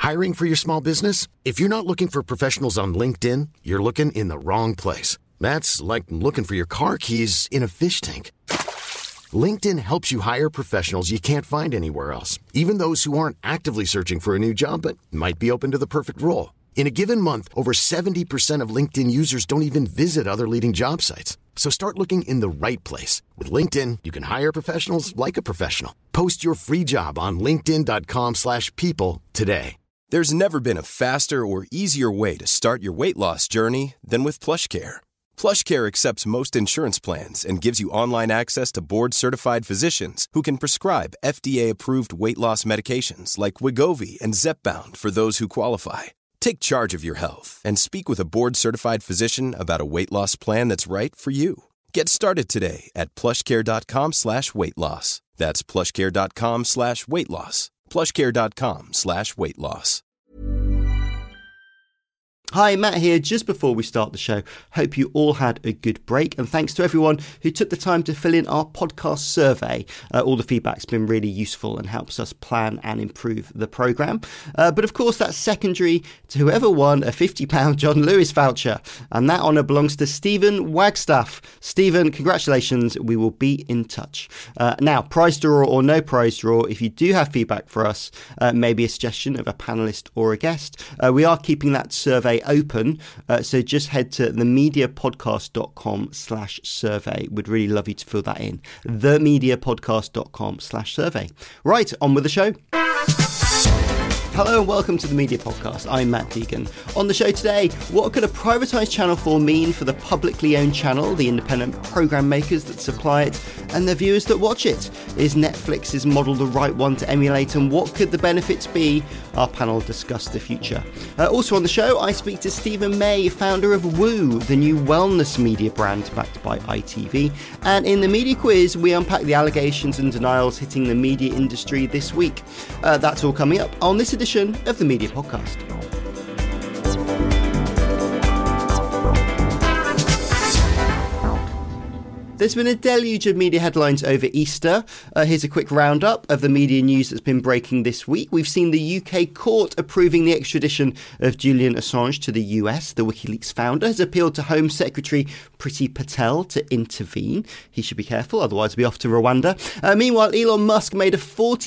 Hiring for your small business? If you're not looking for professionals on LinkedIn, you're looking in the wrong place. That's like looking for your car keys in a fish tank. LinkedIn helps you hire professionals you can't find anywhere else, even those who aren't actively searching for a new job but might be open to the perfect role. In a given month, over 70% of LinkedIn users don't even visit other leading job sites. So start looking in the right place. With LinkedIn, you can hire professionals like a professional. Post your free job on linkedin.com/people today. There's never been a faster or easier way to start your weight loss journey than with PlushCare. PlushCare accepts most insurance plans and gives you online access to board-certified physicians who can prescribe FDA-approved weight loss medications like Wegovy and Zepbound for those who qualify. Take charge of your health and speak with a board-certified physician about a weight loss plan that's right for you. Get started today at plushcare.com/weight loss. That's plushcare.com/weight loss. plushcare.com/weight loss. Hi, Matt here. Just before we start the show, hope you all had a good break, and thanks to everyone who took the time to fill in our podcast survey. All the feedback's been really useful and helps us plan and improve the programme. But of course, that's secondary to whoever won a £50 John Lewis voucher, and that honour belongs to Stephen Wagstaff. Stephen, congratulations. We will be in touch. Now, prize draw or no prize draw, if you do have feedback for us, maybe a suggestion of a panellist or a guest, we are keeping that survey open, so just head to themediapodcast.com/survey. We'd really love you to fill that in. themediapodcast.com/survey. Right, on with the show. Hello and welcome to the Media Podcast. I'm Matt Deegan. On the show today, what could a privatised Channel 4 mean for the publicly owned channel, the independent programme makers that supply it, and the viewers that watch it? Is Netflix's model the right one to emulate, and what could the benefits be? Our panel discuss the future. Also on the show, I speak to Stephen May, founder of Woo, the new wellness media brand backed by ITV. And in the media quiz, we unpack the allegations and denials hitting the media industry this week. That's all coming up on this edition of the Media Podcast. There's been a deluge of media headlines over Easter. Here's a quick roundup of the media news that's been breaking this week. We've seen the UK court approving the extradition of Julian Assange to the US. The WikiLeaks founder has appealed to Home Secretary Priti Patel to intervene. He should be careful, otherwise he'll be off to Rwanda. Meanwhile, Elon Musk made a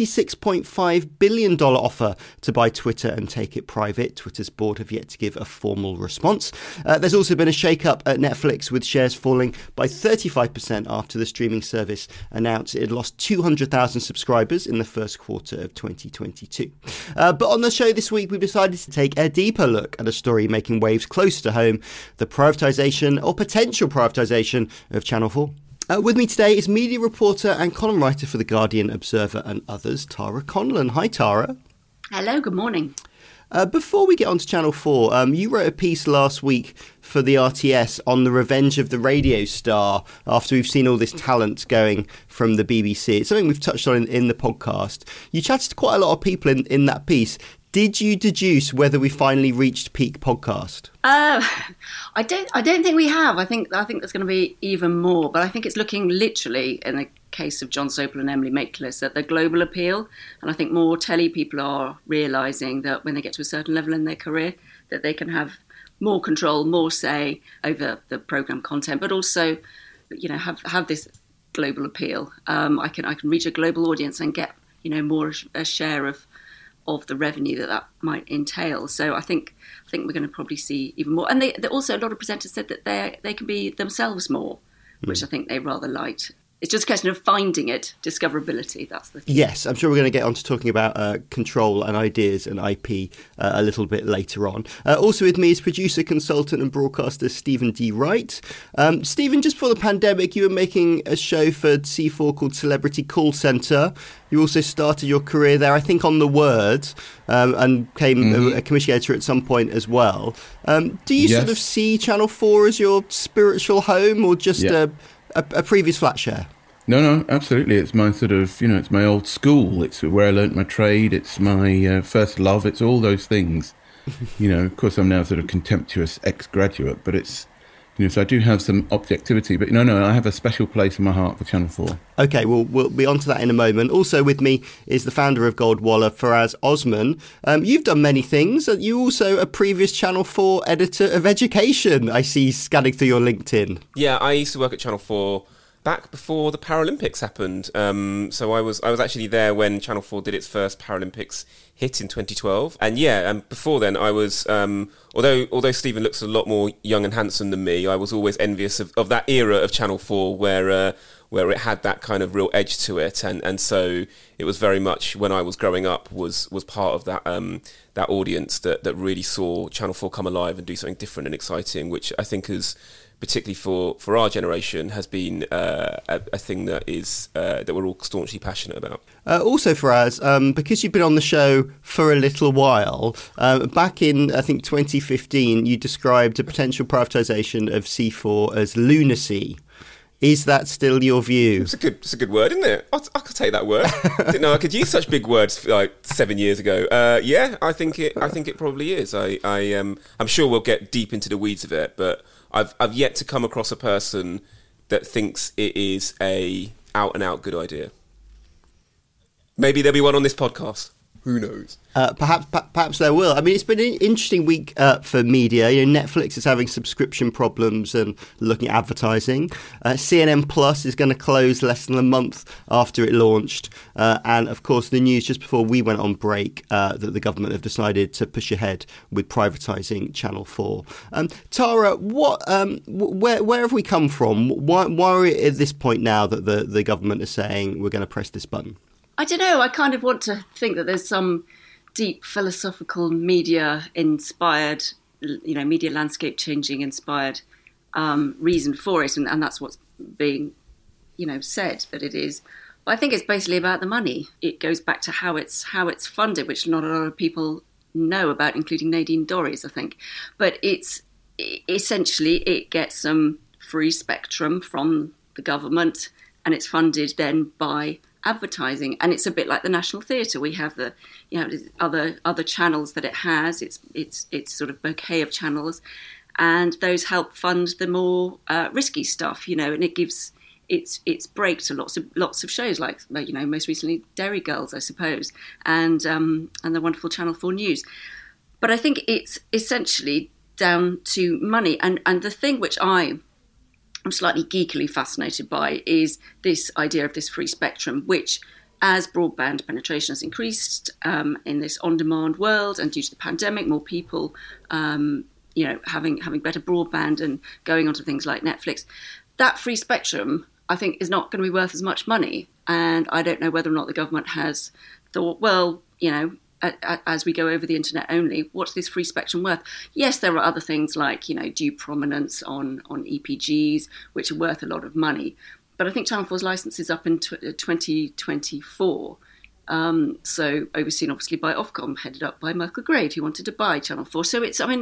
$46.5 billion offer to buy Twitter and take it private. Twitter's board have yet to give a formal response. There's also been a shake-up at Netflix, with shares falling by 35% after the streaming service announced it had lost 200,000 subscribers in the first quarter of 2022. But on the show this week, we've decided to take a deeper look at a story making waves close to home: the privatisation or potential privatisation of Channel 4. With me today is media reporter and column writer for The Guardian, Observer and others, Tara Conlon. Hi, Tara. Hello, good morning. Before we get on to Channel 4, you wrote a piece last week for the RTS on the revenge of the radio star after we've seen all this talent going from the BBC. It's something we've touched on in the podcast. You chatted to quite a lot of people in that piece. Did you deduce whether we finally reached peak podcast? I don't think we have. I think there's going to be even more, but I think it's looking literally, in the case of John Sopel and Emily Maitlis, at the global appeal. And I think more telly people are realising that when they get to a certain level in their career, that they can have more control, more say over the programme content, but also, have this global appeal. I can reach a global audience and get, more a share of the revenue that might entail. So I think we're going to probably see even more. And they also, a lot of presenters said that they can be themselves more, which I think they rather liked. It's just a question of finding it, discoverability, that's the thing. Yes, I'm sure we're going to get on to talking about control and ideas and IP a little bit later on. Also with me is producer, consultant and broadcaster Stephen D. Wright. Stephen, just before the pandemic, you were making a show for C4 called Celebrity Call Centre. You also started your career there, I think, on The Word, and became a commission editor at some point as well. Do you sort of see Channel 4 as your spiritual home, or just a previous flat share? No, absolutely. It's my sort of, it's my old school. It's where I learnt my trade. It's my first love. It's all those things. Of course, I'm now sort of contemptuous ex-graduate, but it's So I do have some objectivity, but no, I have a special place in my heart for Channel 4. OK, well, we'll be on to that in a moment. Also with me is the founder of Goldwalla, Faraz Osman. You've done many things. You also a previous Channel 4 editor of education, I see scanning through your LinkedIn. Yeah, I used to work at Channel 4 back before the Paralympics happened. So I was actually there when Channel 4 did its first Paralympics hit in 2012. And before then I was, although Stephen looks a lot more young and handsome than me, I was always envious of that era of Channel 4 where it had that kind of real edge to it. And so it was very much, when I was growing up, was part of that that audience that really saw Channel 4 come alive and do something different and exciting, which I think is, particularly for our generation, has been a thing that is that we're all staunchly passionate about. Also for us, because you've been on the show for a little while, back in, I think, 2015, you described a potential privatisation of C4 as lunacy. Is that still your view? It's a good word, isn't it? I could take that word. Didn't know I could use such big words like 7 years ago. Yeah, I think it probably is. I'm sure we'll get deep into the weeds of it, but I've yet to come across a person that thinks it is a out and out good idea. Maybe there'll be one on this podcast. Who knows? Perhaps there will. I mean, it's been an interesting week for media. Netflix is having subscription problems and looking at advertising. CNN Plus is going to close less than a month after it launched. And, of course, the news just before we went on break that the government have decided to push ahead with privatising Channel 4. Tara, where have we come from? Why are we at this point now that the government is saying we're going to press this button? I don't know. I kind of want to think that there's some deep philosophical media-inspired, media landscape changing inspired reason for it, and that's what's being, said that it is. But I think it's basically about the money. It goes back to how it's funded, which not a lot of people know about, including Nadine Dorries, I think. But it's essentially it gets some free spectrum from the government, and it's funded then by advertising, and it's a bit like the National Theatre. We have the other channels that it has. It's sort of bouquet of channels, and those help fund the more risky stuff, and it gives it's break to lots of shows like most recently Derry Girls, I suppose, and the wonderful Channel 4 News. But I think it's essentially down to money, and the thing which I'm slightly geekily fascinated by is this idea of this free spectrum, which, as broadband penetration has increased in this on-demand world, and due to the pandemic, more people, having better broadband and going onto things like Netflix, that free spectrum, I think, is not going to be worth as much money. And I don't know whether or not the government has thought, well, as we go over the internet only, what's this free spectrum worth? Yes, there are other things like, due prominence on EPGs, which are worth a lot of money. But I think Channel 4's licence is up in 2024. So overseen, obviously, by Ofcom, headed up by Michael Grade, who wanted to buy Channel 4. So it's a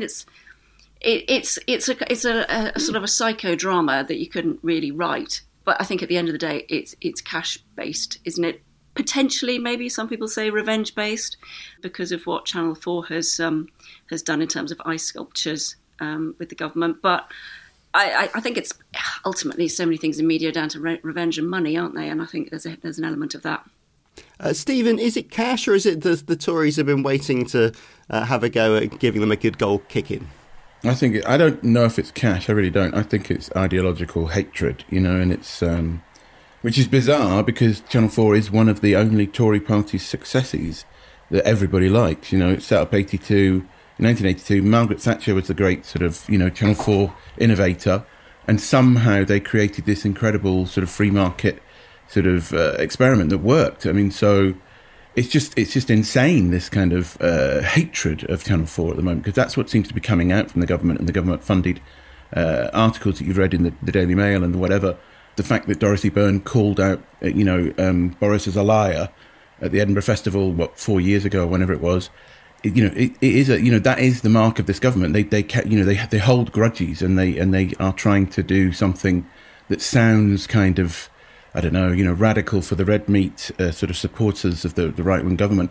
sort of a psychodrama that you couldn't really write. But I think at the end of the day, it's cash-based, isn't it? Potentially, maybe some people say revenge-based, because of what Channel 4 has done in terms of ice sculptures with the government. But I think it's ultimately so many things in media down to revenge and money, aren't they? And I think there's an element of that. Stephen, is it cash, or is it the Tories have been waiting to have a go at giving them a good goal kicking? I don't know if it's cash. I really don't. I think it's ideological hatred, and it's which is bizarre because Channel 4 is one of the only Tory party's successes that everybody likes. It's set up in 1982. Margaret Thatcher was the great sort of, Channel 4 innovator, and somehow they created this incredible sort of free market sort of experiment that worked. I mean, so it's just insane, this kind of hatred of Channel 4 at the moment, because that's what seems to be coming out from the government and the government-funded articles that you've read in the Daily Mail and whatever. The fact that Dorothy Byrne called out, Boris as a liar at the Edinburgh Festival, 4 years ago or whenever it was, it is that is the mark of this government. They hold grudges, and they are trying to do something that sounds kind of, I don't know, radical for the red meat sort of supporters of the right-wing government.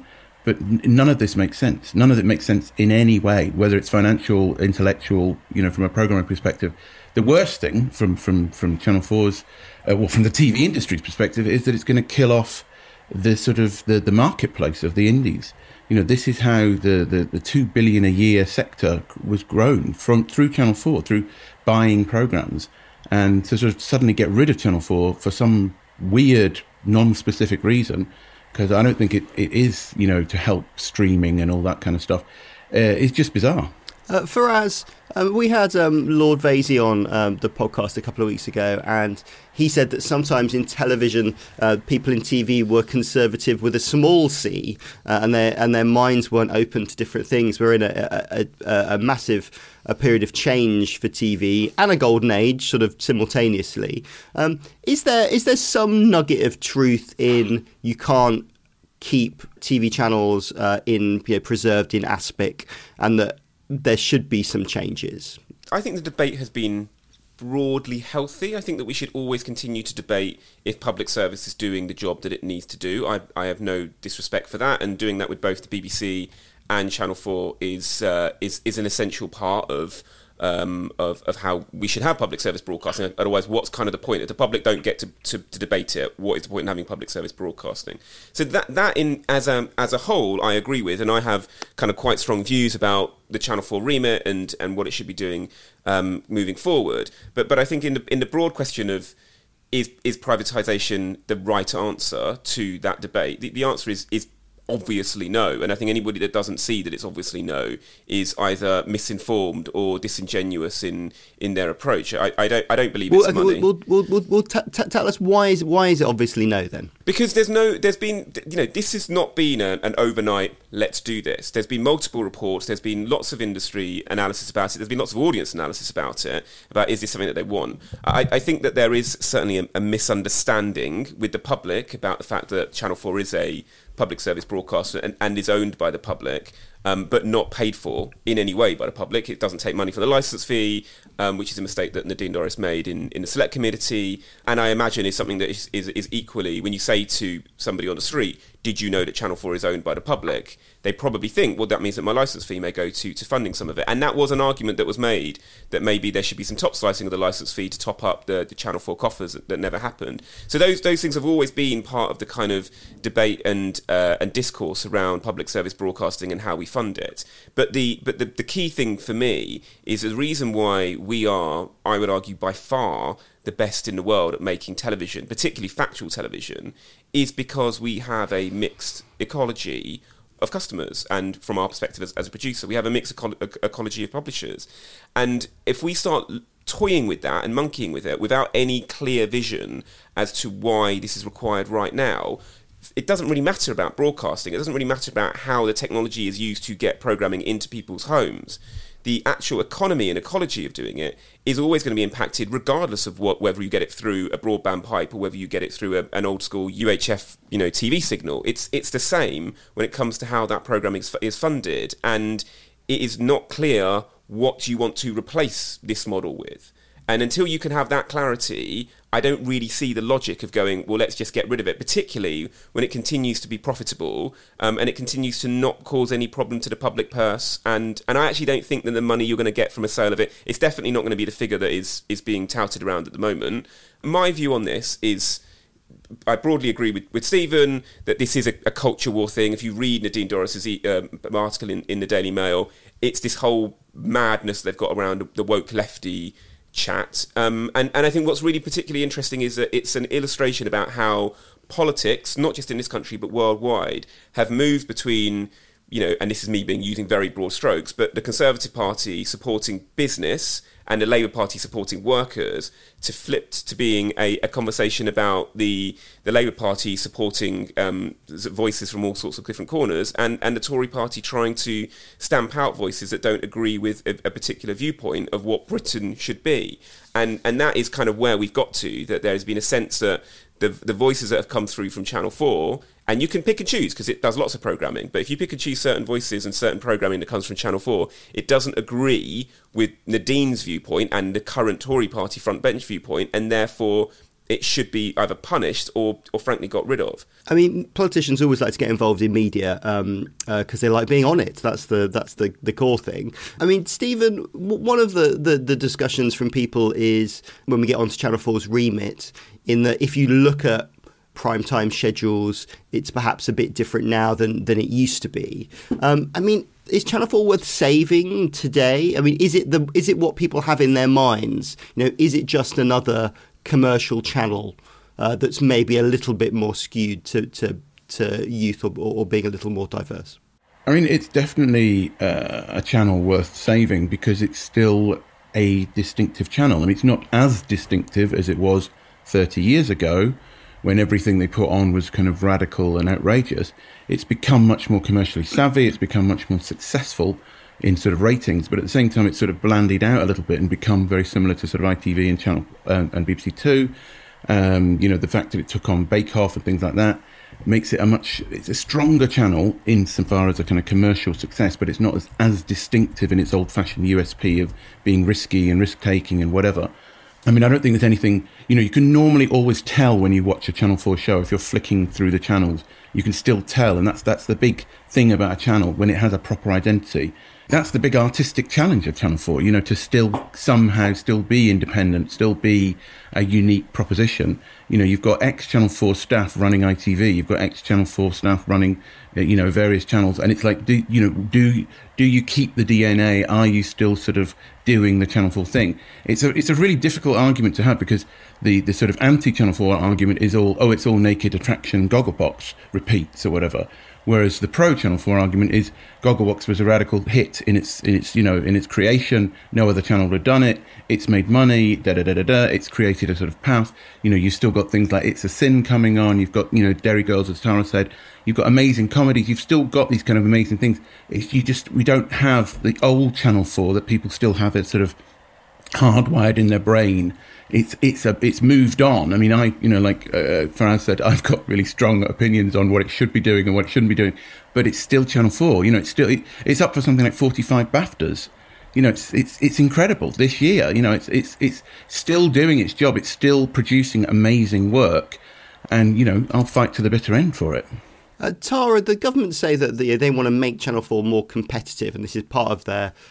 But none of this makes sense. None of it makes sense in any way, whether it's financial, intellectual, from a programming perspective. The worst thing from Channel 4's, from the TV industry's perspective, is that it's going to kill off the sort of the marketplace of the indies. This is how the $2 billion a year sector was grown through Channel 4, through buying programs. And to sort of suddenly get rid of Channel 4 for some weird, non-specific reason, because I don't think it is, to help streaming and all that kind of stuff, is just bizarre. Faraz, we had Lord Vasey on the podcast a couple of weeks ago, and he said that sometimes in television, people in TV were conservative with a small c, and their minds weren't open to different things. We're in a massive period of change for TV and a golden age, sort of simultaneously. Is there some nugget of truth in you can't keep TV channels preserved in aspic, and that there should be some changes? I think the debate has been broadly healthy. I think that we should always continue to debate if public service is doing the job that it needs to do. I have no disrespect for that, and doing that with both the BBC and Channel 4 is an essential part of how we should have public service broadcasting. Otherwise, what's kind of the point? If the public don't get to debate it, what is the point in having public service broadcasting? So that as a whole, I agree with, and I have kind of quite strong views about the Channel 4 remit and what it should be doing moving forward. But I think in the broad question of is privatisation the right answer to that debate, the answer is obviously no, and I think anybody that doesn't see that it's obviously no is either misinformed or disingenuous in their approach. I don't believe it's money. Tell us why is it obviously no then? Because this has not been an overnight let's do this. There's been multiple reports, there's been lots of industry analysis about it, there's been lots of audience analysis about it, about is this something that they want. I think that there is certainly a misunderstanding with the public about the fact that Channel 4 is a public service broadcaster and is owned by the public, but not paid for in any way by the public. It doesn't take money for the licence fee, which is a mistake that Nadine Dorries made in the Select Committee, and I imagine is something that is equally, when you say to somebody on the street, did you know that Channel 4 is owned by the public? They probably think, well, that means that my licence fee may go to funding some of it. And that was an argument that was made, that maybe there should be some top slicing of the licence fee to top up the Channel 4 coffers that never happened. So those things have always been part of the kind of debate and discourse around public service broadcasting and how we fund it. But the key thing for me is the reason why we are, I would argue, by far the best in the world at making television, particularly factual television, is because we have a mixed ecology of customers, and from our perspective as a producer, we have a mixed ecology of publishers. And if we start toying with that and monkeying with it without any clear vision as to why this is required right now, it doesn't really matter about broadcasting. It doesn't really matter about how the technology is used to get programming into people's homes. The actual economy and ecology of doing it is always going to be impacted regardless of whether you get it through a broadband pipe or whether you get it through an old school UHF TV signal. It's the same when it comes to how that programming is funded, and it is not clear what you want to replace this model with. And until you can have that clarity, I don't really see the logic of going, well, let's just get rid of it, particularly when it continues to be profitable and it continues to not cause any problem to the public purse. And I actually don't think that the money you're going to get from a sale of it, it's definitely not going to be the figure that is being touted around at the moment. My view on this is, I broadly agree with Stephen that this is a culture war thing. If you read Nadine Dorries' article in the Daily Mail, it's this whole madness they've got around the woke lefty chat. And I think what's really particularly interesting is that it's an illustration about how politics, not just in this country but worldwide, have moved between, and this is me using very broad strokes, but the Conservative Party supporting business and the Labour Party supporting workers, to flipped to being a conversation about the Labour Party supporting voices from all sorts of different corners, and the Tory Party trying to stamp out voices that don't agree with a particular viewpoint of what Britain should be. And that is kind of where we've got to, that there has been a sense that the voices that have come through from Channel 4, and you can pick and choose because it does lots of programming, but if you pick and choose certain voices and certain programming that comes from Channel 4, it doesn't agree with Nadine's viewpoint and the current Tory party front bench viewpoint, and therefore it should be either punished or frankly got rid of. I mean, politicians always like to get involved in media because they like being on it. That's the core thing. I mean, Stephen, one of the discussions from people is when we get onto Channel 4's remit, in that if you look at primetime schedules, it's perhaps a bit different now than it used to be. I mean, is Channel 4 worth saving today? I mean, is it what people have in their minds? You know, is it just another commercial channel that's maybe a little bit more skewed to youth or being a little more diverse? I mean, it's definitely a channel worth saving because it's still a distinctive channel. I mean, it's not as distinctive as it was 30 years ago when everything they put on was kind of radical and outrageous. It's become much more commercially savvy. It's become much more successful in sort of ratings, but at the same time, it's sort of blanded out a little bit and become very similar to sort of ITV and Channel and BBC Two. You know, the fact that it took on Bake Off and things like that makes it it's a stronger channel insofar as a kind of commercial success, but it's not as distinctive in its old-fashioned USP of being risky and risk-taking and whatever. I mean, I don't think there's anything, you know, you can normally always tell when you watch a Channel 4 show, if you're flicking through the channels, you can still tell. And that's the big thing about a channel when it has a proper identity. That's the big artistic challenge of Channel 4, you know, to somehow still be independent, still be a unique proposition. You know, you've got ex-Channel 4 staff running ITV, you've got ex-Channel 4 staff running, you know, various channels. And it's like, do you keep the DNA? Are you still sort of doing the Channel 4 thing? It's a really difficult argument to have because the sort of anti-Channel 4 argument is it's all naked attraction, Gogglebox repeats or whatever. Whereas the pro-Channel 4 argument is Gogglebox was a radical hit in its creation. No other channel had done it. It's made money. It's created a sort of path. You know, you've still got things like It's a Sin coming on. You've got, you know, Derry Girls, as Tara said. You've got amazing comedies. You've still got these kind of amazing things. We don't have the old Channel 4 that people still have it sort of hardwired in their brain. It's moved on. I mean, Faraz said, I've got really strong opinions on what it should be doing and what it shouldn't be doing, but it's still Channel 4. You know, it's up for something like 45 BAFTAs. You know, it's incredible this year. You know, it's still doing its job. It's still producing amazing work, and you know, I'll fight to the bitter end for it. Tara, the government say that they want to make Channel 4 more competitive, and this is part of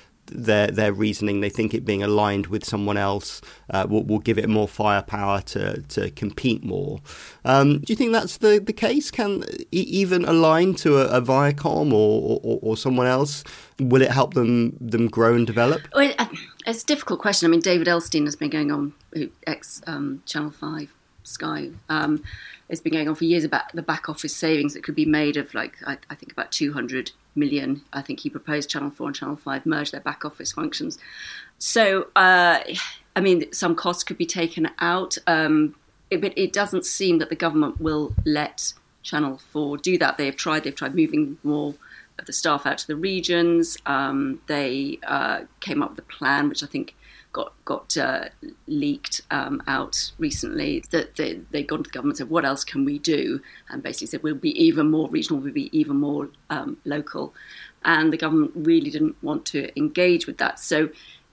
their reasoning. They think it being aligned with someone else will give it more firepower to compete more. Do you think that's the case? Can even align to a Viacom or someone else? Will it help them grow and develop? Well, it's a difficult question. I mean, David Elstein has been going on, Channel 5, Sky. It's been going on for years about the back office savings that could be made of, like, I think about 200 million. I think he proposed Channel 4 and Channel 5 merge their back office functions. So, I mean, some costs could be taken out. But it doesn't seem that the government will let Channel 4 do that. They've tried moving more of the staff out to the regions. They came up with a plan, which I think got leaked out recently, that they gone to the government and said, what else can we do? And basically said, we'll be even more regional, we'll be even more local. And the government really didn't want to engage with that. So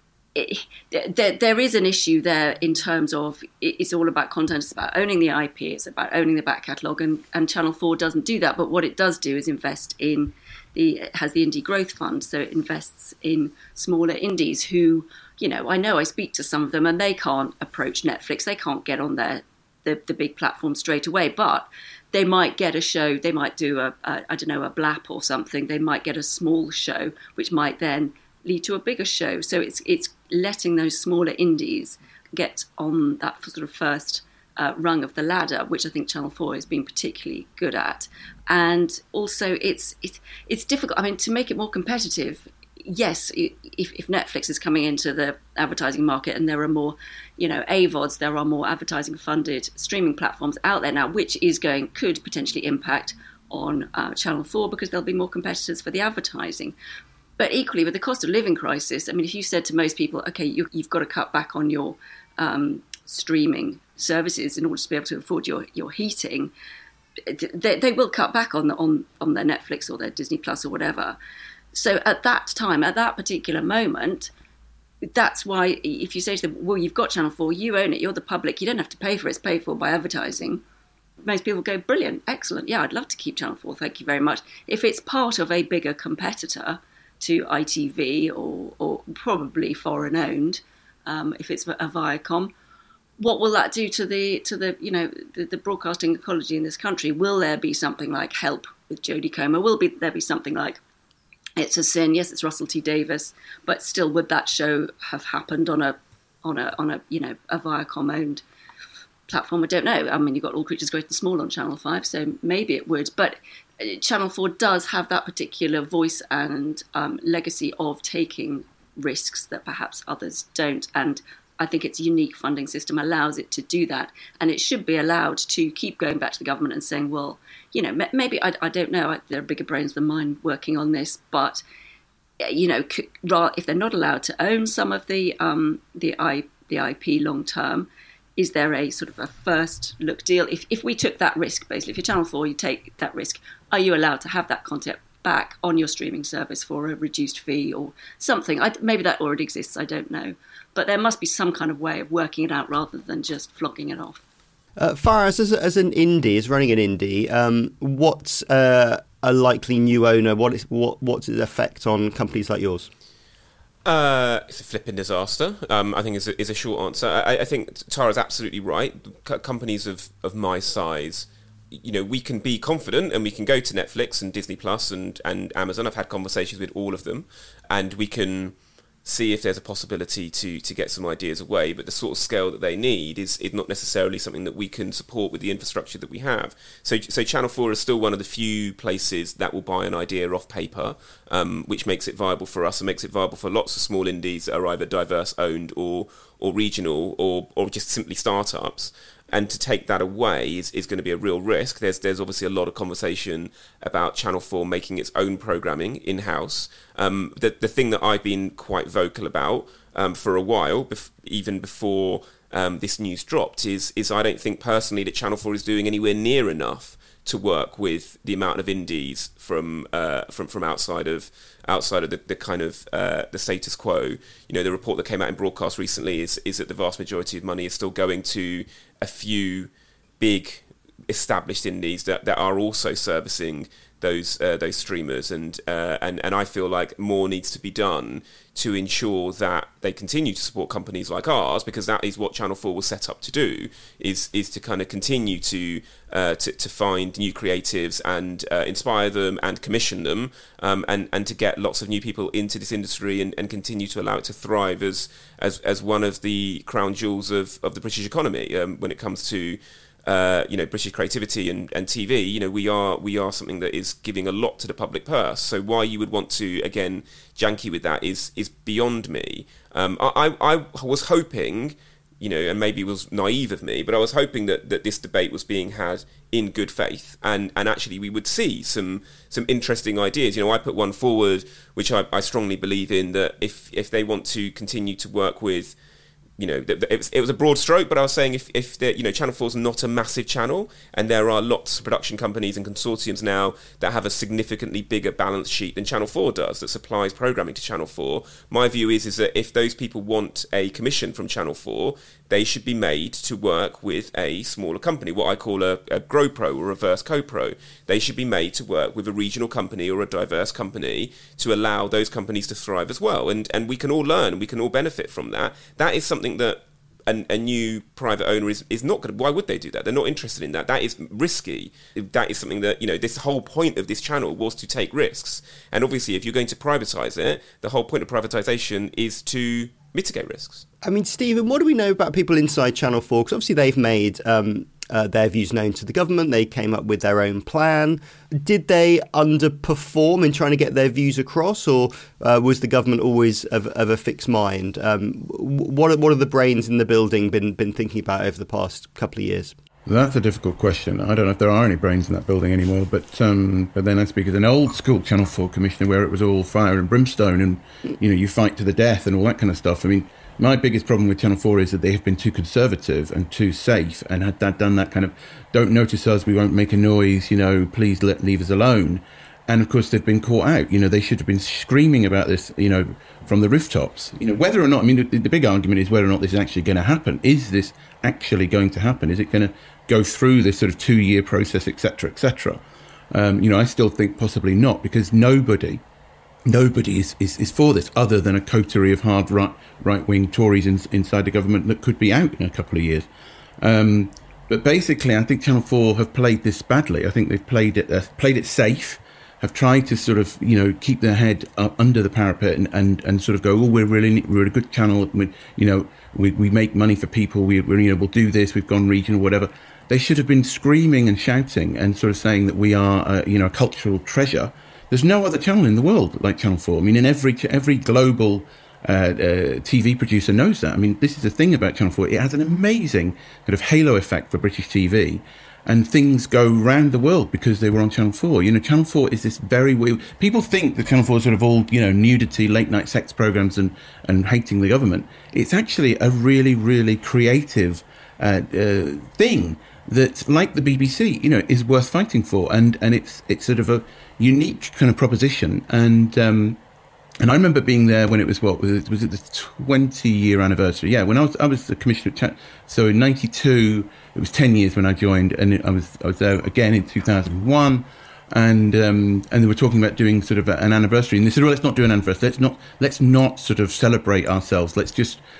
there is an issue there in terms of it's all about content, it's about owning the IP, it's about owning the back catalogue, and Channel 4 doesn't do that. But what it does do is invest in it has the Indie Growth Fund, so it invests in smaller indies who, you know I speak to some of them and they can't approach Netflix, they can't get on the big platform straight away, but they might get a show, they might do a blap or something, they might get a small show which might then lead to a bigger show. So it's letting those smaller indies get on that sort of first rung of the ladder, which I think Channel 4 has been particularly good at. And also it's difficult. I mean, to make it more competitive, yes, if Netflix is coming into the advertising market and there are more, AVODs, there are more advertising-funded streaming platforms out there now, which could potentially impact on Channel 4 because there'll be more competitors for the advertising. But equally, with the cost of living crisis, I mean, if you said to most people, okay, you've got to cut back on your streaming services in order to be able to afford your heating, they will cut back on their Netflix or their Disney Plus or whatever. So at that time, at that particular moment, that's why if you say to them, well, you've got Channel 4, you own it, you're the public, you don't have to pay for it, it's paid for by advertising. Most people go, brilliant, excellent, yeah, I'd love to keep Channel 4, thank you very much. If it's part of a bigger competitor to ITV or probably foreign owned, if it's a Viacom, what will that do to the broadcasting ecology in this country? Will there be something like Help with Jodie Comer? Will there be something like It's a Sin? Yes, it's Russell T Davies, but still, would that show have happened on a Viacom owned platform? I don't know. I mean, you've got All Creatures Great and Small on Channel 5, so maybe it would. But Channel 4 does have that particular voice and legacy of taking risks that perhaps others don't. And I think its unique funding system allows it to do that. And it should be allowed to keep going back to the government and saying, well, maybe, I don't know, there are bigger brains than mine working on this, but, if they're not allowed to own some of the IP long term, is there a sort of a first look deal? If we took that risk, basically, if you're Channel 4, you take that risk, are you allowed to have that content back on your streaming service for a reduced fee or something? Maybe that already exists, I don't know. But there must be some kind of way of working it out rather than just flogging it off. Faraz, as an indie, as running an indie, what's a likely new owner? What's its effect on companies like yours? It's a flipping disaster, I think is a short answer. I think Tara's absolutely right. Companies of my size, we can be confident and we can go to Netflix and Disney Plus and Amazon. I've had conversations with all of them, and we can see if there's a possibility to get some ideas away, but the sort of scale that they need is not necessarily something that we can support with the infrastructure that we have. So Channel 4 is still one of the few places that will buy an idea off paper, which makes it viable for us and makes it viable for lots of small indies that are either diverse owned or regional or just simply startups. And to take that away is going to be a real risk. There's obviously a lot of conversation about Channel 4 making its own programming in-house. The thing that I've been quite vocal about for a while, even before this news dropped, is I don't think personally that Channel 4 is doing anywhere near enough to work with the amount of indies from outside of the kind of the status quo. The report that came out in broadcast recently is that the vast majority of money is still going to a few big established indies that are also servicing those streamers, and I feel like more needs to be done to ensure that they continue to support companies like ours, because that is what Channel 4 was set up to do, is to kind of continue to find new creatives and inspire them and commission them, and to get lots of new people into this industry and continue to allow it to thrive as one of the crown jewels of the British economy when it comes to British creativity and TV. We are something that is giving a lot to the public purse. So why you would want to, again, janky with that is beyond me. I was hoping, and maybe it was naive of me, but I was hoping that this debate was being had in good faith, and actually we would see some interesting ideas. I put one forward, which I strongly believe in, that if they want to continue to work with, it was a broad stroke, but I was saying if Channel 4 is not a massive channel, and there are lots of production companies and consortiums now that have a significantly bigger balance sheet than Channel 4 does, that supplies programming to Channel 4. My view is that if those people want a commission from Channel 4, they should be made to work with a smaller company, what I call a GrowPro or reverse co-pro. They should be made to work with a regional company or a diverse company to allow those companies to thrive as well. And we can all learn, we can all benefit from that. That is something that a new private owner is not going to... Why would they do that? They're not interested in that. That is risky. That is something that, this whole point of this channel was to take risks. And obviously, if you're going to privatise it, the whole point of privatisation is to mitigate risks. I mean, Stephen, what do we know about people inside Channel 4? Because obviously they've made their views known to the government. They came up with their own plan. Did they underperform in trying to get their views across, or was the government always of a fixed mind? What have the brains in the building been thinking about over the past couple of years? That's a difficult question. I don't know if there are any brains in that building anymore, but then I speak as an old school Channel 4 commissioner where it was all fire and brimstone and, you fight to the death and all that kind of stuff. I mean, my biggest problem with Channel 4 is that they have been too conservative and too safe, and had done that kind of, don't notice us, we won't make a noise, please leave us alone. And of course, they've been caught out. They should have been screaming about this, from the rooftops. Whether or not, the big argument is whether or not this is actually going to happen. Is this actually going to happen? Is it going to go through this sort of 2-year process, et cetera, et cetera? I still think possibly not, because nobody is for this, other than a coterie of hard right-wing Tories inside the government that could be out in a couple of years. But basically, I think Channel 4 have played this badly. I think they've played it safe, have tried to sort of, keep their head up under the parapet and sort of go, we're a good channel. We make money for people. We'll do this. We've gone regional, whatever. They should have been screaming and shouting and sort of saying that we are, a cultural treasure. There's no other channel in the world like Channel 4. In every global TV producer knows that. This is the thing about Channel 4. It has an amazing kind of halo effect for British TV, and things go round the world because they were on Channel 4. Channel 4 is this very weird... People think that Channel 4 is sort of all, nudity, late-night sex programmes and hating the government. It's actually a really, really creative thing that, like the BBC, is worth fighting for. And it's sort of a unique kind of proposition. And I remember being there when it was, was it the 20-year anniversary? Yeah, when I was the commissioner at so in 92, it was 10 years when I joined, and I was there again in 2001, and they were talking about doing sort of an anniversary, and they said, well, let's not do an anniversary, let's not sort of celebrate ourselves, let's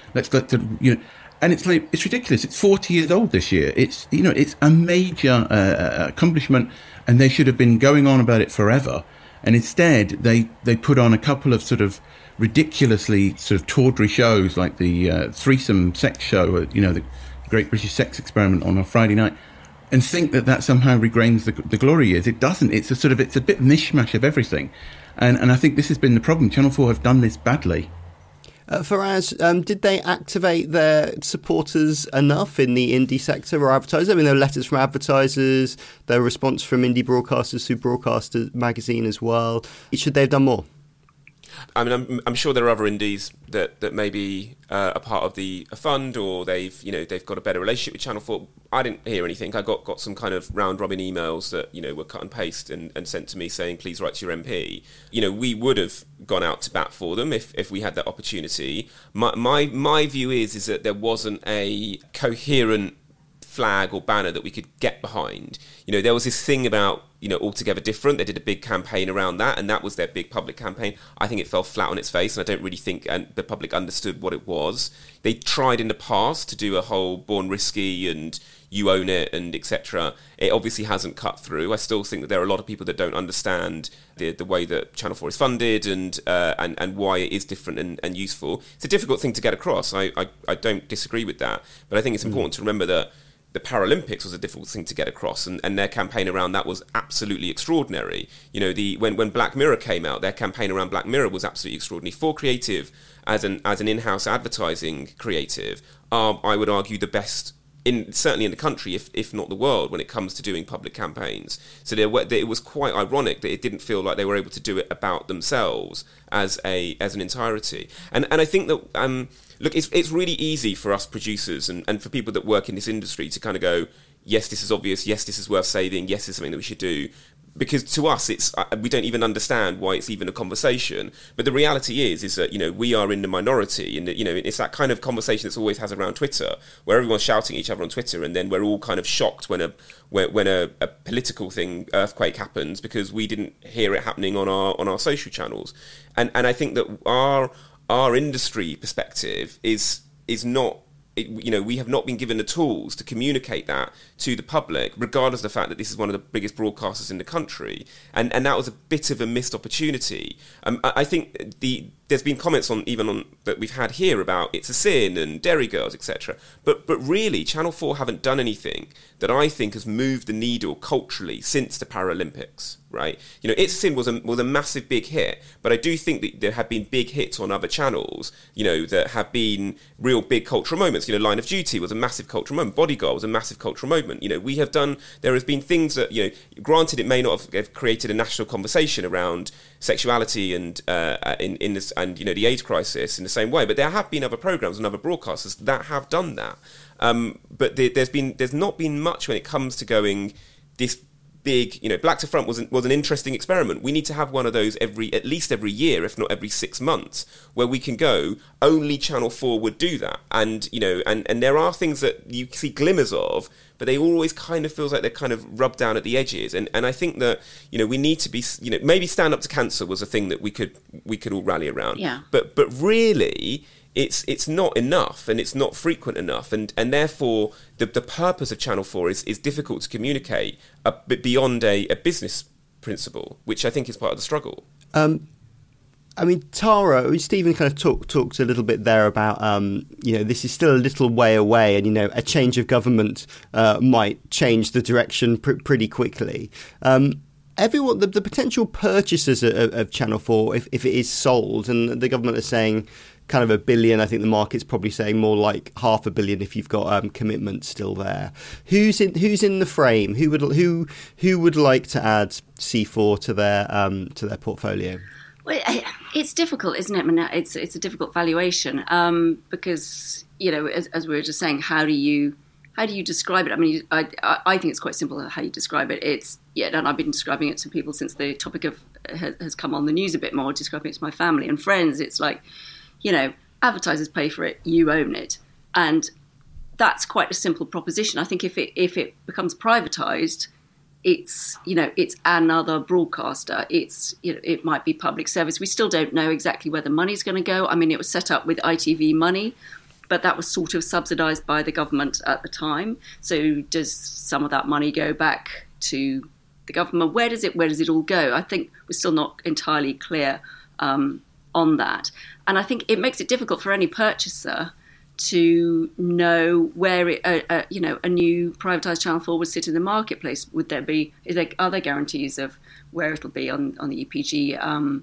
and it's like, it's ridiculous. It's 40 years old this year. It's a major accomplishment, and they should have been going on about it forever. And instead, they put on a couple of sort of ridiculously sort of tawdry shows, like the threesome sex show, the Great British Sex Experiment on a Friday night, and think that somehow regains the glory years. It doesn't. It's a bit mishmash of everything. And I think this has been the problem. Channel 4 have done this badly. Faraz, did they activate their supporters enough in the indie sector or advertisers? There were letters from advertisers, there were response from indie broadcasters who broadcast a magazine as well. Should they have done more? I'm sure there are other indies that maybe are part of a fund, or they've got a better relationship with Channel 4. I didn't hear anything. I got some kind of round robin emails that were cut and paste and sent to me saying, please write to your MP. We would have gone out to bat for them if we had that opportunity. My view is that there wasn't a coherent flag or banner that we could get behind. There was this thing about Altogether Different. They did a big campaign around that, and that was their big public campaign. I think it fell flat on its face, and I don't really think the public understood what it was. They tried in the past to do a whole Born Risky and You Own It and etc. It obviously hasn't cut through. I still think that there are a lot of people that don't understand the way that Channel 4 is funded and why it is different and useful. It's a difficult thing to get across. I don't disagree with that, but I think it's important to remember that the Paralympics was a difficult thing to get across, and their campaign around that was absolutely extraordinary. When Black Mirror came out, their campaign around Black Mirror was absolutely extraordinary. 4Creative, as an in-house advertising creative, are, I would argue, the best certainly in the country, if not the world, when it comes to doing public campaigns. So it was quite ironic that it didn't feel like they were able to do it about themselves as an entirety. And I think that look, it's really easy for us producers and for people that work in this industry to kind of go, yes, this is obvious, yes, this is worth saving, yes, this is something that we should do. Because to us, it's we don't even understand why it's even a conversation. But the reality is that we are in the minority, and it's that kind of conversation that's always has around Twitter, where everyone's shouting at each other on Twitter, and then we're all kind of shocked when a political thing, earthquake, happens because we didn't hear it happening on our social channels. And I think that our industry perspective is not. We have not been given the tools to communicate that to the public, regardless of the fact that this is one of the biggest broadcasters in the country. And that was a bit of a missed opportunity. I think there's been comments on that we've had here about It's a Sin and Derry Girls, etc. But really, Channel 4 haven't done anything that I think has moved the needle culturally since the Paralympics, right? It's a Sin was a massive big hit, but I do think that there have been big hits on other channels, that have been real big cultural moments. Line of Duty was a massive cultural moment. Bodyguard was a massive cultural moment. There has been things that, granted it may not have created a national conversation around sexuality and in this and the AIDS crisis in the same way, but there have been other programs and other broadcasters that have done that. But there's not been much when it comes to going, this big, Black to Front was an interesting experiment. We need to have one of those at least every year, if not every 6 months, where we can go, only Channel 4 would do that. And, and there are things that you see glimmers of, but they always kind of feels like they're kind of rubbed down at the edges. And I think that, we need to be, maybe Stand Up to Cancer was a thing that we could all rally around. Yeah. But really, it's not enough, and it's not frequent enough, and therefore the purpose of Channel 4 is difficult to communicate beyond a business principle, which I think is part of the struggle. Tara, Stephen kind of talked a little bit there about, this is still a little way away, and, a change of government might change the direction pretty quickly. Everyone, the potential purchasers of Channel 4, if it is sold, and the government is saying kind of $1 billion, I think the market's probably saying more like $500 million if you've got commitments still there. Who's in the frame? Who would like to add C4 to their portfolio? Well, it's difficult, isn't it? I mean, it's a difficult valuation because as we were just saying, how do you describe it? I mean, I think it's quite simple how you describe it. And I've been describing it to people since the topic has come on the news a bit more, describing it to my family and friends. It's like, advertisers pay for it, you own it. And that's quite a simple proposition. I think if it becomes privatised, it's another broadcaster. It might be public service. We still don't know exactly where the money's going to go. I mean, it was set up with ITV money, but that was sort of subsidised by the government at the time. So does some of that money go back to the government? Where does it all go? I think we're still not entirely clear on that. And I think it makes it difficult for any purchaser to know where a new privatised Channel 4 would sit in the marketplace. Are there guarantees of where it'll be on the EPG?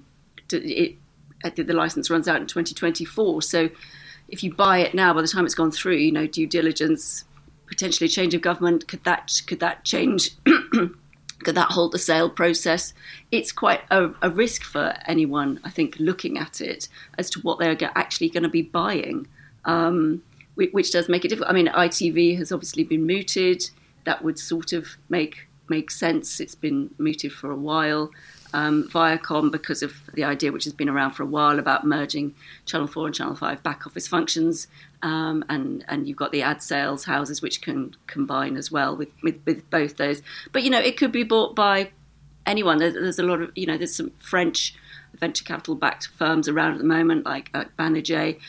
The licence runs out in 2024. So if you buy it now, by the time it's gone through, due diligence, potentially change of government, could that change? Could that halt the sale process? It's quite a risk for anyone, I think, looking at it as to what they're actually going to be buying, which does make it difficult. I mean, ITV has obviously been mooted. That would sort of make sense. It's been mooted for a while. Viacom, because of the idea which has been around for a while about merging Channel 4 and Channel 5 back office functions, and you've got the ad sales houses which can combine as well with both those. But it could be bought by anyone. There's a lot of there's some French venture capital backed firms around at the moment, like Banijay.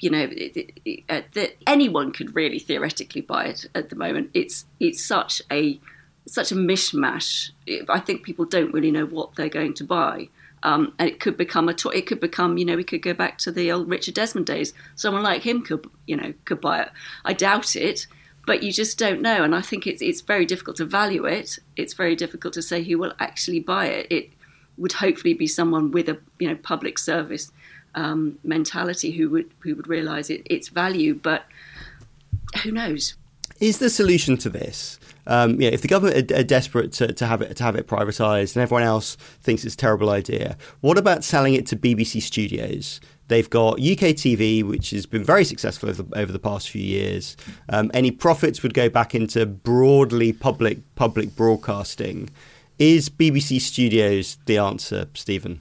Anyone could really theoretically buy it at the moment. It's such a mishmash. I think people don't really know what they're going to buy. And it could become we could go back to the old Richard Desmond days. Someone like him could buy it. I doubt it, but you just don't know. And I think it's very difficult to value it. It's very difficult to say who will actually buy it. It would hopefully be someone with a public service mentality who would realise its value, but who knows? Is the solution to this? If the government are desperate to have it privatised and everyone else thinks it's a terrible idea, what about selling it to BBC Studios? They've got UK TV, which has been very successful over the past few years. Any profits would go back into broadly public broadcasting. Is BBC Studios the answer, Stephen?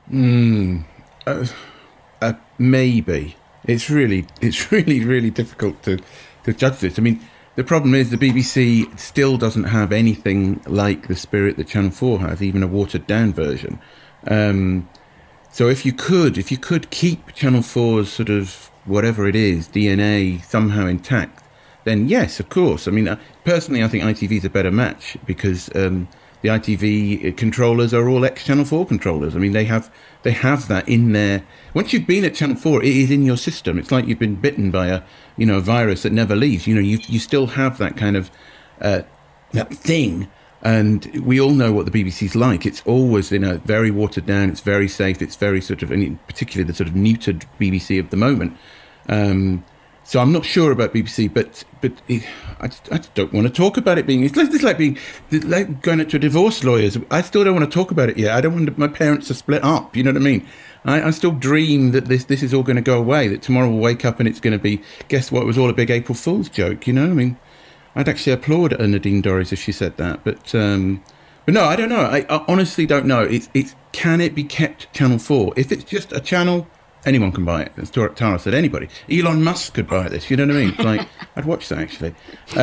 Maybe. It's really difficult to judge this. I mean, the problem is the BBC still doesn't have anything like the spirit that Channel 4 has, even a watered down version. So if you could keep Channel 4's sort of whatever it is, DNA somehow intact, then yes, of course. I mean, personally, I think ITV is a better match because the ITV controllers are all ex-Channel 4 controllers. I mean, they have that in there. Once you've been at Channel 4, it is in your system. It's like you've been bitten by a virus that never leaves. You still have that kind of that thing. And we all know what the BBC's like. It's always, very watered down. It's very safe. It's very sort of, and particularly the sort of neutered BBC of the moment. So I'm not sure about BBC, but I just don't want to talk about it being. It's like going to a divorce lawyers. I still don't want to talk about it yet. I don't want my parents to split up. You know what I mean? I still dream that this is all going to go away. That tomorrow we'll wake up and it's going to be. Guess what? It was all a big April Fool's joke. I mean, I'd actually applaud Nadine Dorries if she said that. But But no, I don't know. I honestly don't know. Can it be kept Channel 4? If it's just a channel, anyone can buy it. As Tara said, anybody. Elon Musk could buy this, you know what I mean? Like, I'd watch that, actually.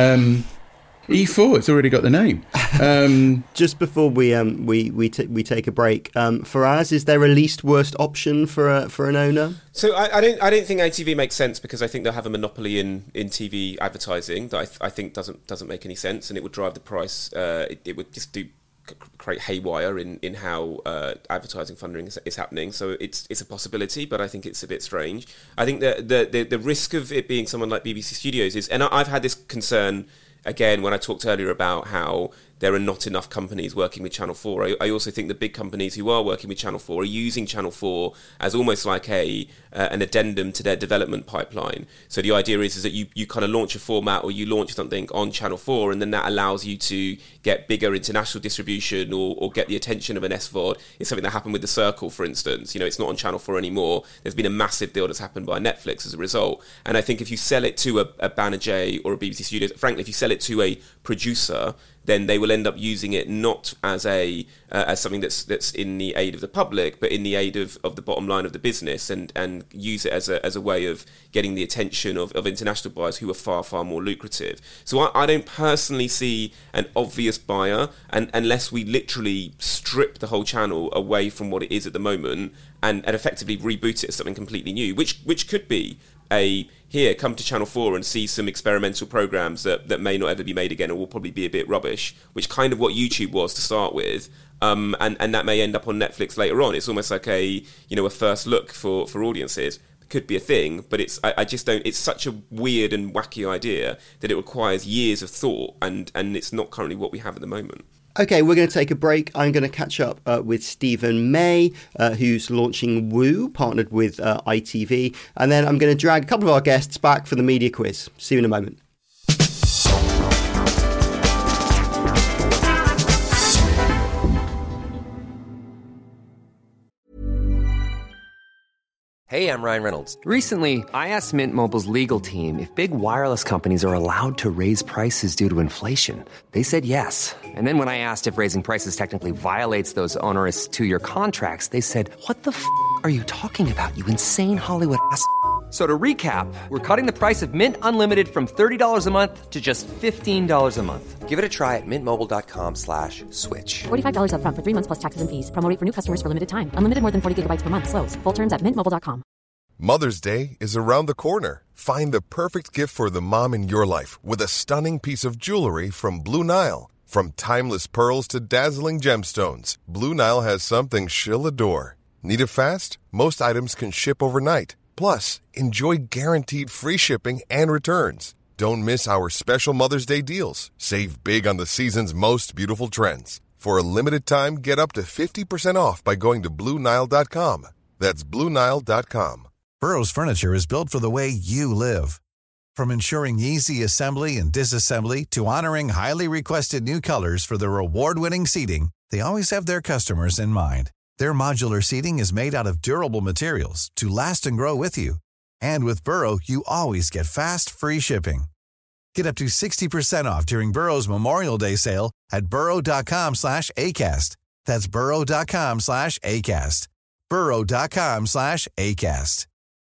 E4, it's already got the name. Just before we take a break, Faraz, is there a least worst option for an owner? So I don't think ITV makes sense, because I think they'll have a monopoly in TV advertising that I think doesn't make any sense, and it would drive the price. It would just create haywire in how advertising funding is happening. So it's a possibility, but I think it's a bit strange. I think the risk of it being someone like BBC Studios is, and I've had this concern again when I talked earlier about how there are not enough companies working with Channel 4. I also think the big companies who are working with Channel 4 are using Channel 4 as almost like an addendum to their development pipeline. So the idea is that you kind of launch a format, or you launch something on Channel 4, and then that allows you to get bigger international distribution or get the attention of an SVOD. It's something that happened with The Circle, for instance. You know, it's not on Channel 4 anymore. There's been a massive deal that's happened by Netflix as a result. And I think if you sell it to a Banner J or a BBC Studios, frankly, if you sell it to a producer, then they will end up using it not as as something that's in the aid of the public, but in the aid of the bottom line of the business, and use it as a way of getting the attention of international buyers who are far, far more lucrative. So I don't personally see an obvious buyer, and unless we literally strip the whole channel away from what it is at the moment and effectively reboot it as something completely new, which could be here, come to Channel 4 and see some experimental programs that may not ever be made again, or will probably be a bit rubbish, which kind of what YouTube was to start with, and that may end up on Netflix later on. It's almost like a first look for audiences. It could be a thing, but I just don't. It's such a weird and wacky idea that it requires years of thought, and it's not currently what we have at the moment. Okay, we're going to take a break. I'm going to catch up with Stephen May, who's launching Woo, partnered with ITV. And then I'm going to drag a couple of our guests back for the media quiz. See you in a moment. Hey, I'm Ryan Reynolds. Recently, I asked Mint Mobile's legal team if big wireless companies are allowed to raise prices due to inflation. They said yes. And then when I asked if raising prices technically violates those onerous two-year contracts, they said, "What the f*** are you talking about, you insane Hollywood ass?" So to recap, we're cutting the price of Mint Unlimited from $30 a month to just $15 a month. Give it a try at mintmobile.com/switch. $45 up front for 3 months plus taxes and fees. Promo rate for new customers for limited time. Unlimited more than 40 gigabytes per month. Slows full terms at mintmobile.com. Mother's Day is around the corner. Find the perfect gift for the mom in your life with a stunning piece of jewelry from Blue Nile. From timeless pearls to dazzling gemstones, Blue Nile has something she'll adore. Need it fast? Most items can ship overnight. Plus, enjoy guaranteed free shipping and returns. Don't miss our special Mother's Day deals. Save big on the season's most beautiful trends. For a limited time, get up to 50% off by going to BlueNile.com. That's BlueNile.com. Burrow's furniture is built for the way you live. From ensuring easy assembly and disassembly to honoring highly requested new colors for their award-winning seating, they always have their customers in mind. Their modular seating is made out of durable materials to last and grow with you. And with Burrow, you always get fast, free shipping. Get up to 60% off during Burrow's Memorial Day sale at burrow.com/ACAST. That's burrow.com/ACAST. burrow.com/ACAST.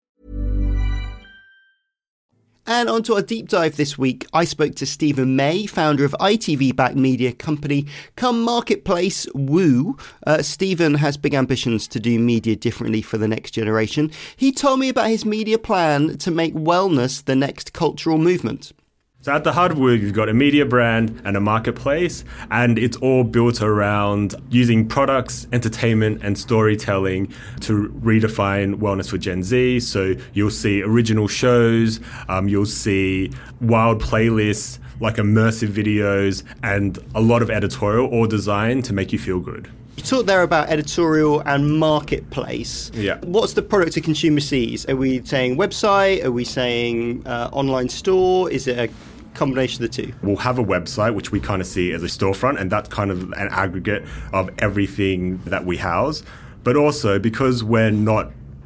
And on to our deep dive this week. I spoke to Stephen May, founder of ITV-backed media company come marketplace Woo. Stephen has big ambitions to do media differently for the next generation. He told me about his media plan to make wellness the next cultural movement. So at the heart of Woo, you've got a media brand and a marketplace, and it's all built around using products, entertainment, and storytelling to redefine wellness for Gen Z. So you'll see original shows, you'll see wild playlists, like immersive videos, and a lot of editorial all designed to make you feel good. You talked there about editorial and marketplace. Yeah. What's the product a consumer sees? Are we saying website? Are we saying online store? Is it a combination of the two? We'll have a website, which we kind of see as a storefront, and that's kind of an aggregate of everything that we house. But also, because we're not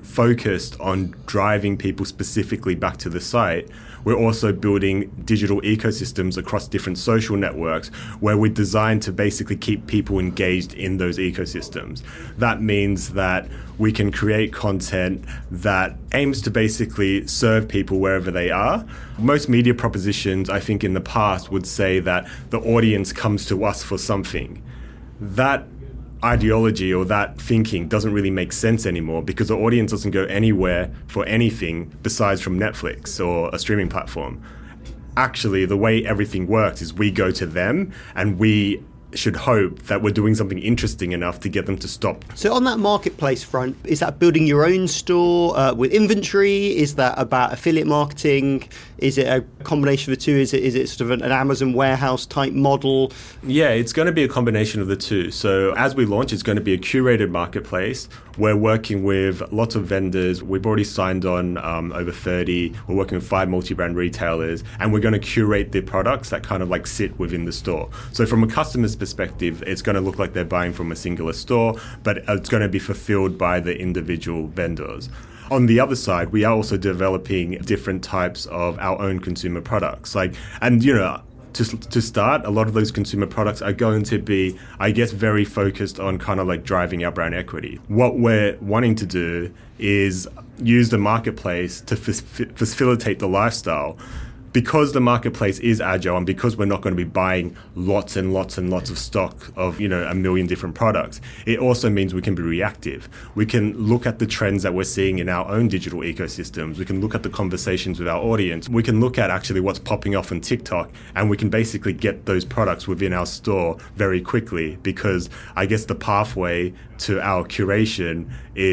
focused on driving people specifically back to the site, we're also building digital ecosystems across different social networks where we're designed to basically keep people engaged in those ecosystems. That means that we can create content that aims to basically serve people wherever they are. Most media propositions, I think, in the past would say that the audience comes to us for something. That ideology or that thinking doesn't really make sense anymore because the audience doesn't go anywhere for anything besides from Netflix or a streaming platform. Actually, the way everything works is we go to them and we should hope that we're doing something interesting enough to get them to stop. So on that marketplace front, is that building your own store with inventory? Is that about affiliate marketing? Is it a combination of the two? Is it sort of an Amazon warehouse type model? Yeah, it's going to be a combination of the two. So as we launch, it's going to be a curated marketplace. We're working with lots of vendors. We've already signed on over 30. We're working with 5 multi-brand retailers, and we're going to curate the products that kind of like sit within the store. So from a customer's perspective, it's going to look like they're buying from a singular store, but it's going to be fulfilled by the individual vendors. On the other side, we are also developing different types of our own consumer products. To start, a lot of those consumer products are going to be, I guess, very focused on kind of like driving our brand equity. What we're wanting to do is use the marketplace to facilitate the lifestyle. Because the marketplace is agile and because we're not going to be buying lots and lots and lots of stock of, a million different products, it also means we can be reactive. We can look at the trends that we're seeing in our own digital ecosystems. We can look at the conversations with our audience. We can look at actually what's popping off on TikTok, and we can basically get those products within our store very quickly because I guess the pathway to our curation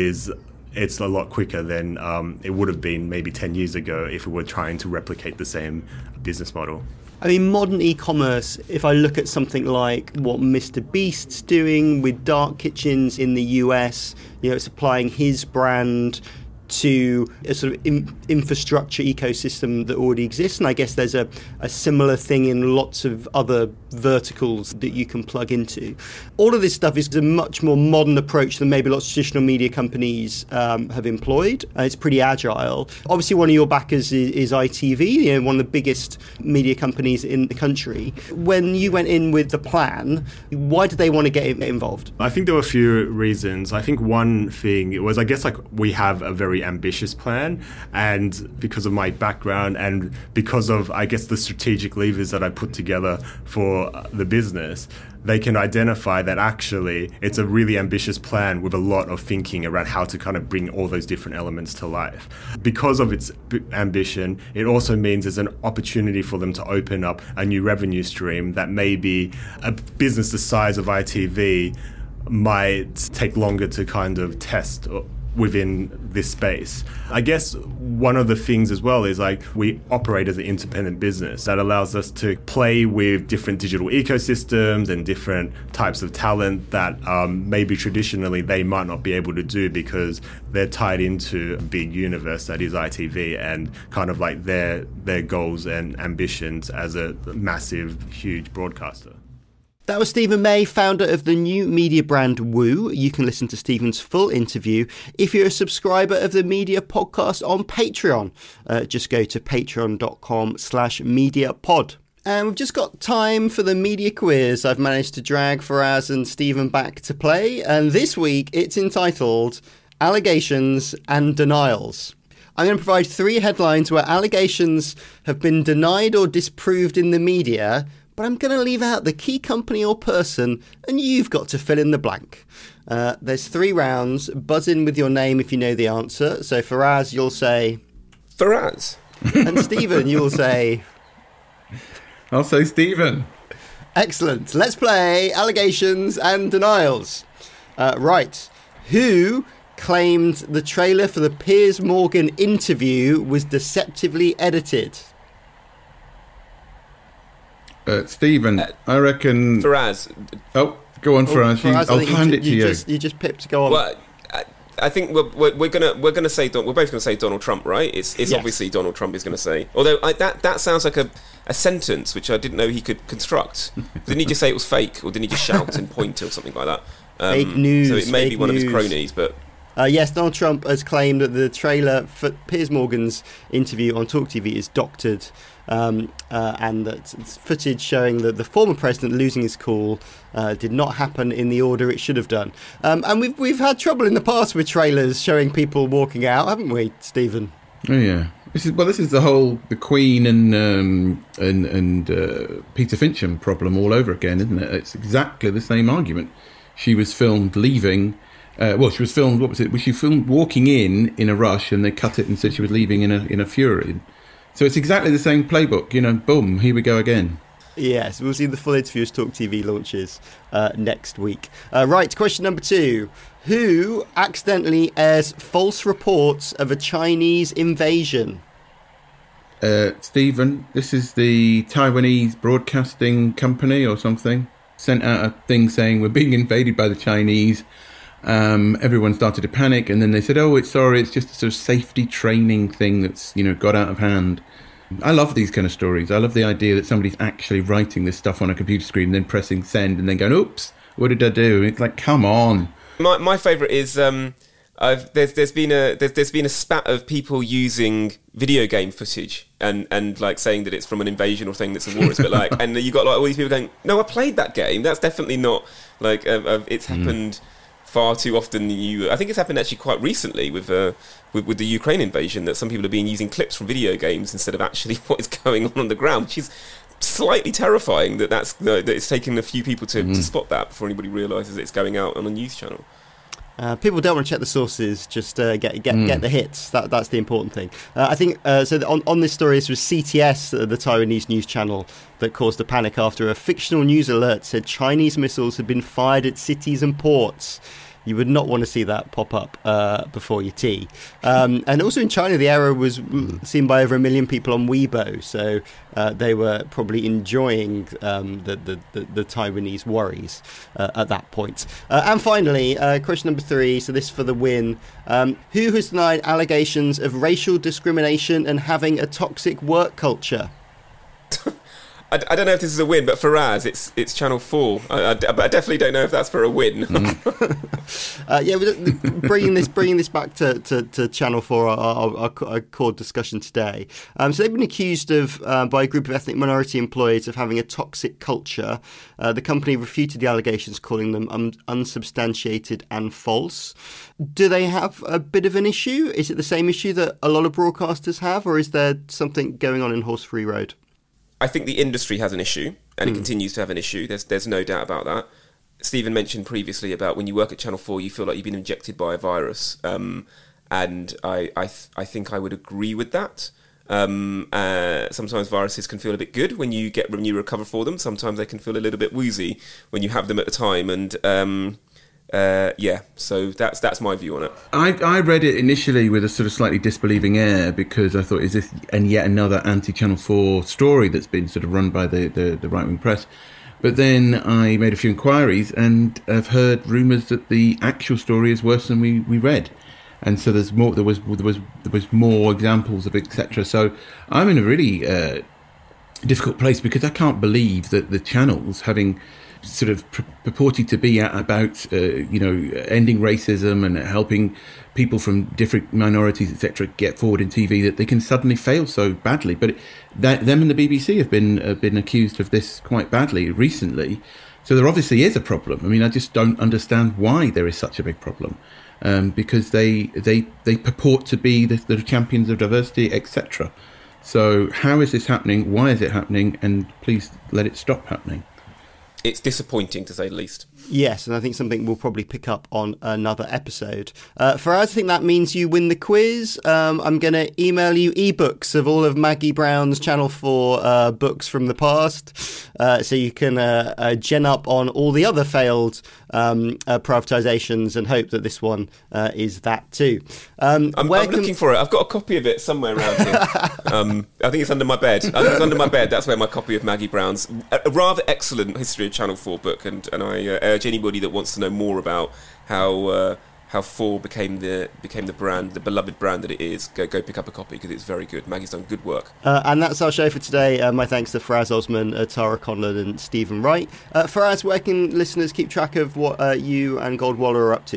it's a lot quicker than it would have been maybe 10 years ago if we were trying to replicate the same business model. I mean, modern e-commerce, if I look at something like what Mr. Beast's doing with dark kitchens in the US, it's applying his brand to a sort of infrastructure ecosystem that already exists. And I guess there's a similar thing in lots of other verticals that you can plug into. All of this stuff is a much more modern approach than maybe lots of traditional media companies have employed. It's pretty agile. Obviously, one of your backers is ITV, one of the biggest media companies in the country. When you went in with the plan, why did they want to get involved? I think there were a few reasons. I think one thing was, I guess, like we have a very ambitious plan, and because of my background and because of, I guess, the strategic levers that I put together for the business, they can identify that actually it's a really ambitious plan with a lot of thinking around how to kind of bring all those different elements to life. Because of its ambition, it also means there's an opportunity for them to open up a new revenue stream that maybe a business the size of ITV might take longer to kind of test within this space. I guess one of the things as well is like we operate as an independent business that allows us to play with different digital ecosystems and different types of talent that maybe traditionally they might not be able to do because they're tied into a big universe that is ITV and kind of like their goals and ambitions as a massive, huge broadcaster. That was Stephen May, founder of the new media brand Woo. You can listen to Stephen's full interview if you're a subscriber of the Media Podcast on Patreon. Just go to patreon.com/mediapod. And we've just got time for the media quiz I've managed to drag Faraz and Stephen back to play. And this week it's entitled Allegations and Denials. I'm going to provide 3 headlines where allegations have been denied or disproved in the media, but I'm going to leave out the key company or person, and you've got to fill in the blank. There's 3 rounds. Buzz in with your name if you know the answer. So Faraz, you'll say... Faraz. And Stephen, you'll say... I'll say Stephen. Excellent. Let's play Allegations and Denials. Right. Who claimed the trailer for the Piers Morgan interview was deceptively edited? Stephen, I reckon... Faraz. Oh, go on, Faraz. I'll hand it to you. You just pipped. Go on. Well, I think we're gonna say we're both gonna say Donald Trump, right? It's yes. Obviously Donald Trump is gonna say. Although that sounds like a sentence which I didn't know he could construct. Didn't he just say it was fake, or didn't he just shout and point or something like that? Fake news. So it may be one news. of his cronies, but Yes, Donald Trump has claimed that the trailer for Piers Morgan's interview on Talk TV is doctored, and that it's footage showing that the former president losing his cool did not happen in the order it should have done. And we've had trouble in the past with trailers showing people walking out, haven't we, Stephen? Oh yeah. This is the Queen and Peter Fincham problem all over again, isn't it? It's exactly the same argument. She was filmed leaving. She was filmed. What was it? Was she filmed walking in a rush, and they cut it and said she was leaving in a fury? So it's exactly the same playbook. Boom, here we go again. Yes, we'll see the full interview as Talk TV launches next week. Right, question number 2. Who accidentally airs false reports of a Chinese invasion? Stephen, this is the Taiwanese broadcasting company or something. Sent out a thing saying we're being invaded by the Chinese. Everyone started to panic, and then they said, it's just a sort of safety training thing that's, got out of hand. I love these kind of stories. I love the idea that somebody's actually writing this stuff on a computer screen and then pressing send and then going, oops, what did I do? It's like, come on. My favourite is there's been a spat of people using video game footage and like saying that it's from an invasion or saying that's a war. It's a bit like, and you got like all these people going, no, I played that game. That's definitely not like it's happened far too often. I think it's happened actually quite recently with the Ukraine invasion, that some people have been using clips from video games instead of actually what is going on the ground, which is slightly terrifying. That it's taken a few people to spot that before anybody realises it's going out on a news channel. People don't want to check the sources, just get the hits. That's the important thing. I think so. On this story, this was CTS, the Taiwanese news channel, that caused a panic after a fictional news alert said Chinese missiles had been fired at cities and ports. You would not want to see that pop up before your tea. And also in China, the error was seen by over 1 million people on Weibo, so they were probably enjoying the Taiwanese worries at that point. And finally, question number 3, so this for the win. Who has denied allegations of racial discrimination and having a toxic work culture? I don't know if this is a win, but for Raz, it's Channel 4. But I definitely don't know if that's for a win. Bringing this back to Channel 4, our core discussion today. So they've been accused of by a group of ethnic minority employees of having a toxic culture. The company refuted the allegations, calling them unsubstantiated and false. Do they have a bit of an issue? Is it the same issue that a lot of broadcasters have, or is there something going on in Horse Free Road? I think the industry has an issue, and it continues to have an issue. There's no doubt about that. Stephen mentioned previously about when you work at Channel 4, you feel like you've been injected by a virus, and I think I would agree with that. Sometimes viruses can feel a bit good when you recover for them. Sometimes they can feel a little bit woozy when you have them at the time, and so that's my view on it. I read it initially with a sort of slightly disbelieving air, because I thought, is this yet another anti-Channel 4 story that's been sort of run by the right-wing press? But then I made a few inquiries and have heard rumours that the actual story is worse than we read. And so there was more examples of etc. So I'm in a really difficult place, because I can't believe that the channels, having sort of purported to be about ending racism and helping people from different minorities etc. get forward in TV, that they can suddenly fail so badly. But them and the BBC have been accused of this quite badly recently. So there obviously is a problem. I mean, I just don't understand why there is such a big problem, because they purport to be the champions of diversity etc. So how is this happening? Why is it happening? And please let it stop happening. It's disappointing, to say the least. Yes, and I think something we'll probably pick up on another episode. For us, I think that means you win the quiz. I'm going to email you ebooks of all of Maggie Brown's Channel 4 books from the past, so you can gen up on all the other failed privatisations and hope that this one is that too. I'm looking for it. I've got a copy of it somewhere around here. I think it's under my bed. I think it's under my bed. That's where my copy of Maggie Brown's, a rather excellent history of Channel 4 book, and I urge anybody that wants to know more about how 4 became the brand, the beloved brand that it is, go pick up a copy, because it's very good. Maggie's done good work. And that's our show for today. My thanks to Faraz Osman, Tara Conlon and Stephen Wright. Faraz, where can listeners keep track of what you and Goldwaller are up to?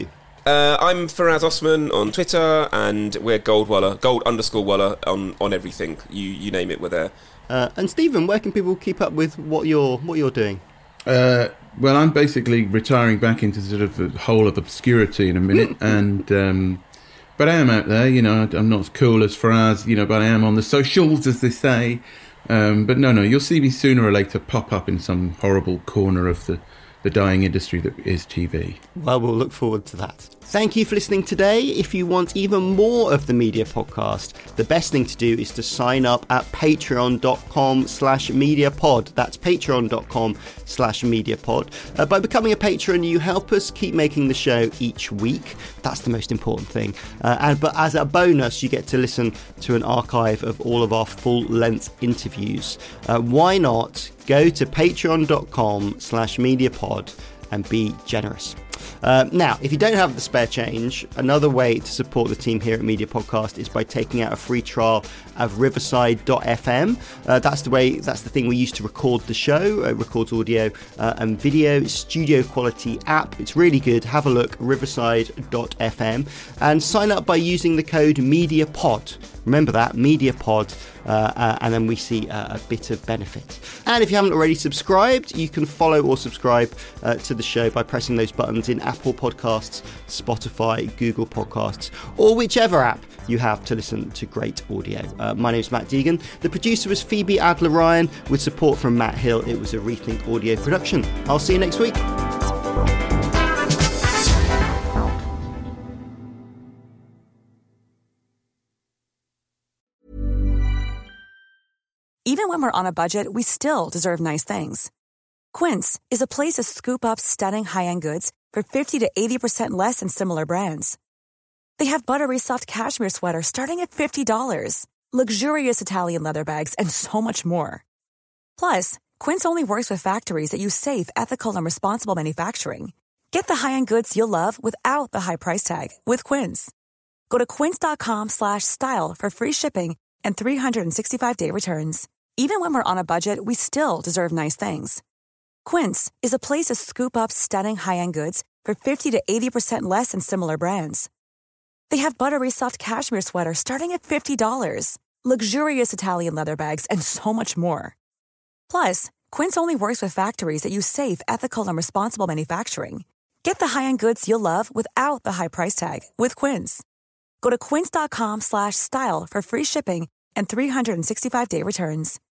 I'm Faraz Osman on Twitter, and we're gold_Waller on everything. You name it, we're there. And Stephen, where can people keep up with what you're doing? Well, I'm basically retiring back into sort of the hole of obscurity in a minute, and but I am out there. I'm not as cool as Faraz, but I am on the socials, as they say. But no, you'll see me sooner or later pop up in some horrible corner of the dying industry that is TV. Well, we'll look forward to that. Thank you for listening today. If you want even more of the Media Podcast, the best thing to do is to sign up at patreon.com/mediapod. That's patreon.com/mediapod. By becoming a patron, you help us keep making the show each week. That's the most important thing. But as a bonus, you get to listen to an archive of all of our full-length interviews. Why not go to patreon.com/mediapod and be generous. Now, if you don't have the spare change, another way to support the team here at Media Podcast is by taking out a free trial of Riverside.fm. That's the thing we use to record the show. It records audio and video. Studio quality app. It's really good. Have a look, Riverside.fm, and sign up by using the code MEDIAPOD. Remember that, MEDIAPOD, and then we see a bit of benefit. And if you haven't already subscribed, you can follow or subscribe to the show by pressing those buttons in Apple Podcasts, Spotify, Google Podcasts, or whichever app you have to listen to great audio. My name is Matt Deegan. The producer was Phoebe Adler-Ryan, with support from Matt Hill. It was a Rethink Audio production. I'll see you next week. Even when we're on a budget, we still deserve nice things. Quince is a place to scoop up stunning high-end goods for 50 to 80% less than similar brands. They have buttery soft cashmere sweaters starting at $50, luxurious Italian leather bags, and so much more. Plus, Quince only works with factories that use safe, ethical, and responsible manufacturing. Get the high-end goods you'll love without the high price tag with Quince. Go to quince.com/style for free shipping and 365-day returns. Even when we're on a budget, we still deserve nice things. Quince is a place to scoop up stunning high-end goods for 50 to 80% less than similar brands. They have buttery soft cashmere sweaters starting at $50, luxurious Italian leather bags, and so much more. Plus, Quince only works with factories that use safe, ethical, and responsible manufacturing. Get the high-end goods you'll love without the high price tag with Quince. Go to quince.com/style for free shipping and 365-day returns.